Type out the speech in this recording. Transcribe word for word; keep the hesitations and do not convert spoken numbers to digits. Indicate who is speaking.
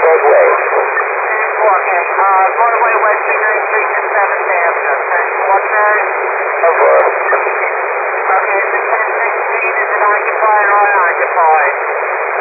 Speaker 1: Broadway.
Speaker 2: Okay, uh, Broadway West Pickering Street to seventh Avenue. ten four nine.
Speaker 1: Affirm.
Speaker 2: Okay, is it ten sixteen? Is it occupied or unoccupied?